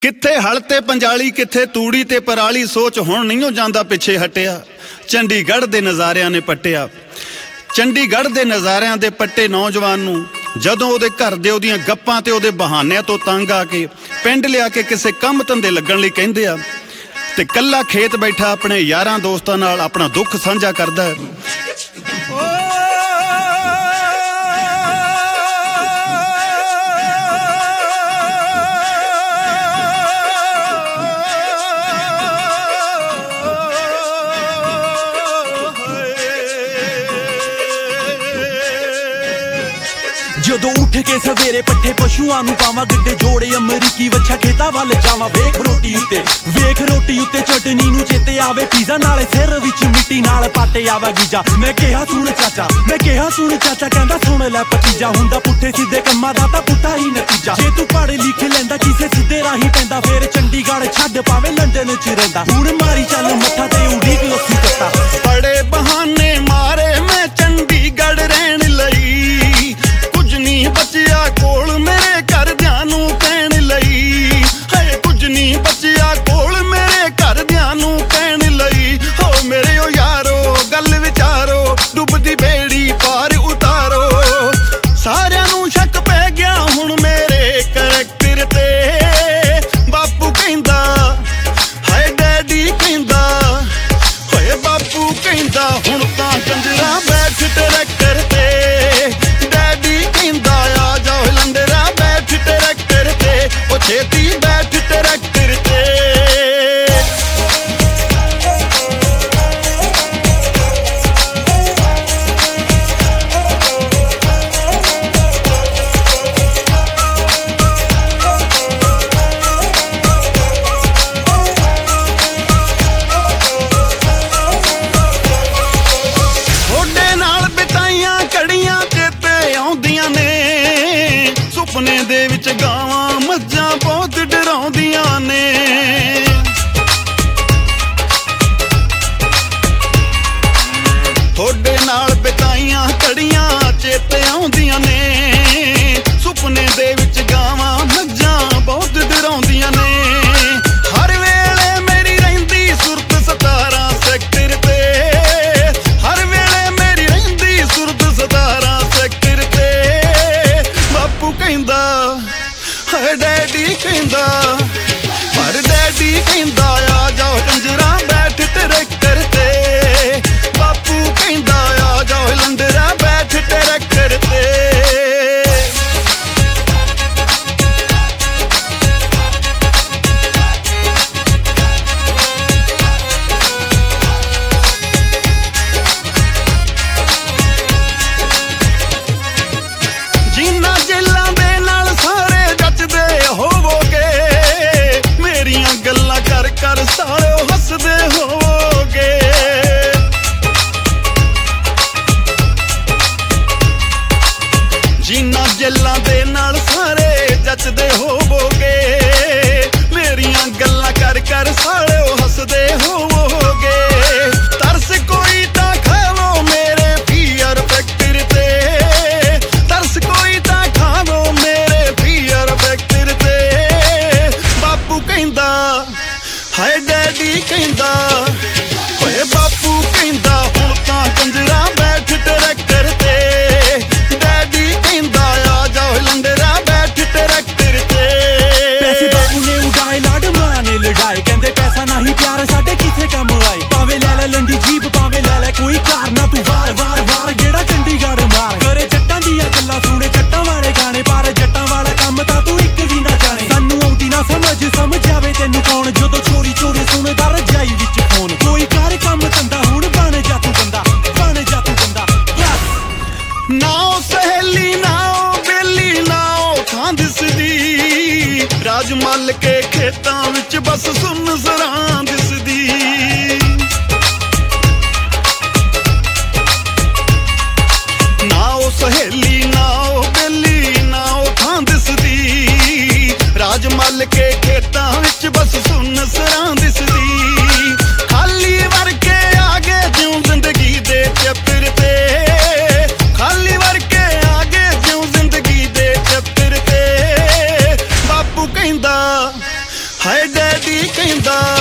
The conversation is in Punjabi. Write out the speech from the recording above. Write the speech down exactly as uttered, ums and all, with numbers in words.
ਕਿੱਥੇ ਹਲ ਤੇ ਪੰਜਾਲੀ, ਕਿੱਥੇ ਤੂੜੀ ਤੇ ਪਰਾਲੀ, ਸੋਚ ਹੁਣ ਨਹੀਂ ਜਾਂਦਾ ਪਿੱਛੇ ਹਟਿਆ। ਚੰਡੀਗੜ੍ਹ ਦੇ ਨਜ਼ਾਰਿਆਂ ਨੇ ਪੱਟਿਆ, ਚੰਡੀਗੜ੍ਹ ਦੇ ਨਜ਼ਾਰਿਆਂ ਦੇ ਪੱਟੇ ਨੌਜਵਾਨ ਨੂੰ ਜਦੋਂ ਉਹਦੇ ਘਰ ਦੇ ਉਹਦੀਆਂ ਗੱਪਾਂ ਤੇ ਉਹਦੇ ਬਹਾਨਿਆਂ ਤੋਂ ਤੰਗ ਆ ਕੇ ਪਿੰਡ ਲਿਆ ਕੇ ਕਿਸੇ ਕੰਮ ਧੰਦੇ ਲੱਗਣ ਲਈ ਕਹਿੰਦੇ ਆ, ਤੇ ਕੱਲਾ ਖੇਤ ਬੈਠਾ ਆਪਣੇ ਯਾਰਾਂ ਦੋਸਤਾਂ ਨਾਲ ਆਪਣਾ ਦੁੱਖ ਸਾਂਝਾ ਕਰਦਾ ਹੈ। ਜਦੋਂ ਉੱਠ ਕੇ ਸਵੇਰੇ ਪੱਠੇ ਪਸ਼ੂਆਂ ਨੂੰ ਪਾਵਾਂ, ਗੱਡੇ ਜੋੜੇ ਅਮਰੀਕੀ ਵੱਛਾ ਖੇਤਾਂ ਵੱਲ ਜਾਵਾਂ। ਵੇਖ ਰੋਟੀ ਉੱਤੇ ਵੇਖ ਰੋਟੀ ਉੱਤੇ ਚਟਨੀ ਨੂੰ ਚੇਤੇ ਆਵੇ ਪੀਜ਼ਾ, ਨਾਲੇ ਸਿਰ ਵਿੱਚ ਮਿੱਟੀ ਨਾਲ ਪਾਟੇ ਆਵਾ ਗੀਜਾ। ਮੈਂ ਕਿਹਾ ਸੁਣ ਚਾਚਾ, ਮੈਂ ਕਿਹਾ ਸੁਣ ਚਾਚਾ, ਕਹਿੰਦਾ ਸੁਣ ਲੈ ਭਤੀਜਾ, ਹੁੰਦਾ ਪੁੱਠੇ ਸਿੱਧੇ ਕੰਮਾਂ ਦਾ ਤਾਂ ਪੁੱਠਾ ਹੀ ਨਤੀਜਾ। ਜੇ ਤੂੰ ਪੜ੍ਹ ਲਿਖ ਲੈਂਦਾ ਕਿਸੇ ਸਿੱਧੇ ਰਾਹੀਂ ਪੈਂਦਾ, ਫੇਰ ਚੰਡੀਗੜ੍ਹ ਛੱਡ ਪਾਵੇ ਲੰਡਨ ਚ ਰਹਿੰਦਾ। ਹੁਣ ਮਾਰੀ ਚੱਲ ਮੱਥਾ ਤੇ ਉਡੀਕ ਲੋਕੀ ਕੱਤਾ, ਬੜੇ ਬਹਾਨੇ ਮਾਰੇ ਮੈਂ ਚੰਡੀਗੜ੍ਹ ਰਹਿਣ ਲਈ, ਕੁਝ ਨਹੀਂ ਬਚਿਆ ਕੋਲ ਮੇਰੇ ਘਰਦਿਆਂ ਨੂੰ ਕਹਿਣ ਲਈ। ਹੈ ਕੁਝ ਨਹੀਂ ਬਚਿਆ ਕੋਲ ਮੇਰੇ ਘਰਦਿਆਂ ਨੂੰ ਕਹਿਣ ਲਈ। ਹੋ ਮੇਰੇ ਓ ਯਾਰੋ ਗੱਲ ਵਿਚਾਰੋ, ਡੁੱਬਦੀ ਬੇੜੀ ਪਾਰ ਉਤਾਰੋ। ਸਾਰਿਆਂ ਨੂੰ ਸ਼ੱਕ ਪੈ ਗਿਆ ਹੁਣ ਮੇਰੇ ਕਰੈਕਟਰ ਤੇ, ਬਾਪੂ ਕਹਿੰਦਾ ਹਾਏ ਡੈਡੀ ਕਹਿੰਦਾ, ਹੋਏ ਬਾਪੂ ਕਹਿੰਦਾ ਹੁਣ ਤਾਂ ਕੰਜਰਾ ਬੈਠ ਟਰੈਕਟਰ ਤੇ। ਡੈਡੀ ਕਹਿੰਦਾ ਆ ਜਾਓ ਲੰਡਰਾ ਬੈਠ ਟਰੈਕਟਰ ਤੇ, ਉਹ ਛੇਤੀ ਬੈਠ ਟਰੈਕਟਰ ਤੇ। ਤੁਹਾਡੇ ਨਾਲ ਬਿਤਾਈਆਂ ਘੜੀਆਂ ਚੇਤੇ ਆਉਂਦੀਆਂ ਨੇ, ਸੁਪਨੇ ਦੇ ਵਿੱਚ ਗਾਵਾਂ ਮੱਝਾਂ ਬਹੁਤ ਡਰਾਉਂਦੀਆਂ ਨੇ। ਤੁਹਾਡੇ ਨਾਲ ਬਿਤਾਈਆਂ ਘੜੀਆਂ ਚੇਤੇ ਆਉਂਦੀਆਂ ਨੇ, ਸੁਪਨੇ ਦੇ ਵਿੱਚ ਗਾਵਾਂ ਮੱਝਾਂ ਬਹੁਤ ਡਰਾਉਂਦੀਆਂ ਨੇ। ਹਰ ਵੇਲੇ ਮੇਰੀ ਰਹਿੰਦੀ ਸੁਰਤ ਸਤਾਰਾਂ ਸੈਕਟਰ ਤੇ, ਹਰ ਵੇਲੇ ਮੇਰੀ ਰਹਿੰਦੀ ਸੁਰਤ ਸਤਾਰਾਂ ਸੈਕਟਰ ਤੇ। ਬਾਪੂ ਕਹਿੰਦਾ ਹਾਏ ਡੈਡੀ ਕਹਿੰਦਾ, ਪਰ ਡੈਡੀ ਕਹਿੰਦਾ ਆ ਜਾਓ ਕੰਜਰਾ ਬੈਠ ਟਰੈਕਟਰ ਤੇ। ਬਾਪੂ ਕਹਿੰਦਾ ਆ ਜਾਓ ਲੰਡਰਾ ਬੈਠ ਟਰੈਕਟਰ ਤੇ। ਜਿੰਨਾ ਜੇਲਾਂ ਦੇ ਨਾਲ ਸਾਰੇ ਜੱਜਦੇ ਹੋਵੋਗੇ, ਮੇਰੀਆਂ ਗੱਲਾਂ ਕਰ ਕਰ ਸਾਲਿਓ ਹੱਸਦੇ ਹੋਵੋਗੇ। ਜਿੰਨਾ ਜੇਲਾਂ ਦੇ ਨਾਲ ਸਾਰੇ ਜੱਜਦੇ ਹੋਵੋਗੇ, ਮੇਰੀਆਂ ਗੱਲਾਂ ਕਰ ਕਰ ਸਾਲਿਓ ਹੱਸਦੇ ਹੋਵੋਗੇ। ਤਰਸ ਕੋਈ ਤਾਂ ਖਾਵੋ ਮੇਰੇ ਫੀਅਰ ਫੈਕਟਰ ਤੇ, ਤਰਸ ਕੋਈ ਤਾਂ ਖਾਵੋ ਮੇਰੇ ਫੀਅਰ ਫੈਕਟਰ ਤੇ। ਬਾਪੂ ਕਹਿੰਦਾ ਹਾਏ ਡੈਡੀ ਕਹਿੰਦਾ, ਹੋਏ ਬਾਪੂ ਕਹਿੰਦਾ ਹੁਣ ਤਾਂ ਕੰਜਰਾ ਬੈਠ ਟਰੈਕਟਰ ਤੇ। ਡੈਡੀ ਕਹਿੰਦਾ ਆ ਜਾਓ ਲੰਡਰਾ ਬੈਠ ਟਰੈਕਟਰ ਤੇ। ਪੈਸੇ ਬਾਪੂ ਨੇ ਉਡਾਏ ਲਾਡ ਮਾਂ ਨੇ ਲੜਾਏ, ਕਹਿੰਦੇ ਪੈਸਾ ਨਹੀਂ ਪਿਆਰ ਸਾਡੇ ਕਿਸੇ ਕੰਮ ਆਏ। ਭਾਵੇਂ ਲੈ ਲੈ ਲੰਡੀ ਜੀਪ ਭਾਵੇਂ ਲੈ ਲੈ ਕੋਈ ਕਾਰ, ਨਾ ਤੂੰ ਵਾਰ ਵਾਰ ਵਾਰ ਜਿਹੜਾ ਚੰਡੀਗੜ੍ਹ ਮਾਰ। ਕਰੇ ਜੱਟਾਂ ਦੀਆਂ ਗੱਲਾਂ ਸੁਣੇ ਜੱਟਾਂ ਵਾਲੇ ਗਾਣੇ, ਪਰ ਜੱਟਾਂ ਵਾਲਾ ਕੰਮ ਤਾਂ ਤੂੰ ਇੱਕ ਵੀ ਨਾ ਜਾਣੇ। ਸਾਨੂੰ ਆਉਂਦੀ ਨਾ ਸਮਝ ਸਮਝ ਆਵੇ ਤੈਨੂੰ ਕੌਣ, ਜਦੋਂ ਚੋਰੀ ਚੋਰੀ ਸੁਣਦਾ ਰਜਾਈ ਵਿੱਚ ਫੋਨ। ਕੋਈ ਕਰ ਕੰਮ ਧੰਦਾ ਹੁਣ ਬਣ ਜਾ ਤੂੰ ਬੰਦਾ, ਬਣ ਜਾ ਤੂੰ ਬੰਦਾ। ਨਾ ਉਹ ਸਹੇਲੀ ਨਾ ਉਹ ਬੇਲੀ ਨਾ ਉਹ ਥਾਂ ਦਿਸਦੀ, ਰਾਜ ਮੱਲ ਕੇ ਖੇਤਾਂ ਵਿੱਚ ਬਸ ਸੁੰਨ ਸਰਾਂ ਦਿਸਦੀ। ਨਾ ਉਹ ਸਹੇਲੀ ਨਾ ਉਹ ਬੇਲੀ ਨਾ ਉਹ ਥਾਂ ਦਿਸਦੀ, ਰਾਜ ਮੱਲ ਕੇ ਖੇਤਾਂ ਵਿੱਚ ਬਸ ਸੁੰਨ ਸਰਾਂ ਦਿਸਦੀ। ਖਾਲੀ ਵਰ ਕੇ ਆ ਗਏ ਜਿਉਂ ਜ਼ਿੰਦਗੀ ਦੇ ਚੈਪਟਰ ਤੇ, ਖਾਲੀ ਵਰ ਕੇ ਆ ਗਏ ਜਿਉਂ ਜ਼ਿੰਦਗੀ ਦੇ ਚੈਪਟਰ ਤੇ। ਬਾਪੂ ਕਹਿੰਦਾ ਹਾਏ ਡੈਡੀ ਕਹਿੰਦਾ